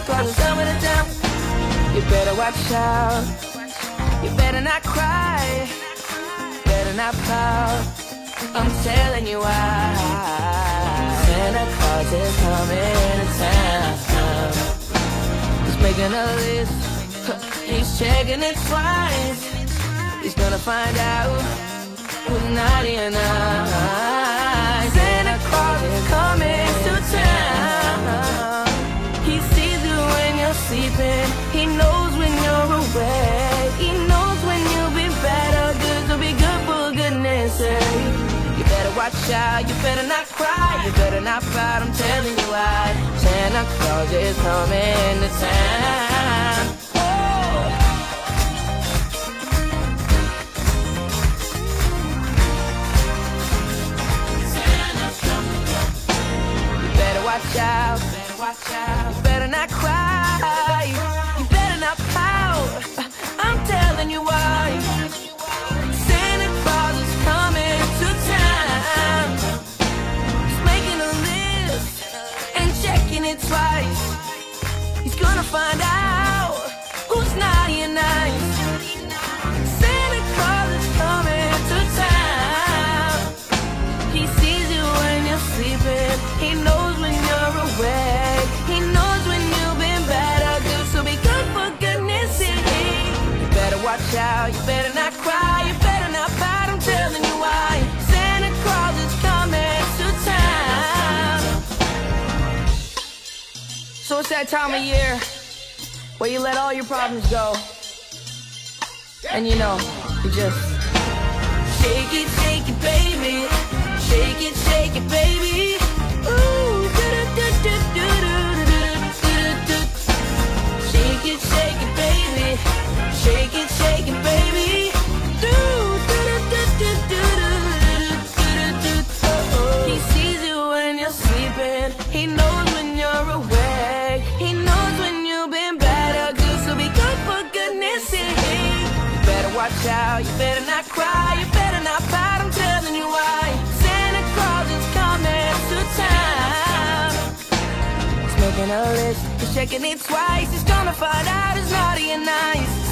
Claus is coming to town. You better watch out. You better not cry. Better not pout. I'm telling you why. Santa Claus is coming to town. He's making a list. He's checking it twice. He's gonna find out who's naughty and nice. Santa Claus is coming to town. He sees you when you're sleeping. He knows when you're awake. He knows when you'll be bad or good. So be good for goodness sake. You better watch out. You better not cry. You better not fight. I'm telling you why. Santa Claus is coming to town. Watch out, you better not cry, you better not pout, I'm telling you why. Santa Claus is coming to town. He's making a list and checking it twice. He's gonna find out who's naughty and nice. Santa Claus is coming to town. He sees you when you're sleeping. He knows when you're awake. He knows when you've been bad or good. So be good for goodness sake. You better watch out. You better not cry. You better not fight. I'm telling you why. Santa Claus is coming to town. So it's that time of year where you let all your problems go. And you know, you just shake it, baby. Shake it, baby. Ooh. Shake it, baby. Shake it, baby. He sees you when you're sleeping. He knows when you're awake. He knows when you've been bad or good. So be good for goodness sake. You better watch out. You better not cry. You better not pout. I'm telling you why. Santa Claus is coming to town. He's making a list. He's checking it twice. He's gonna find out who's naughty and nice.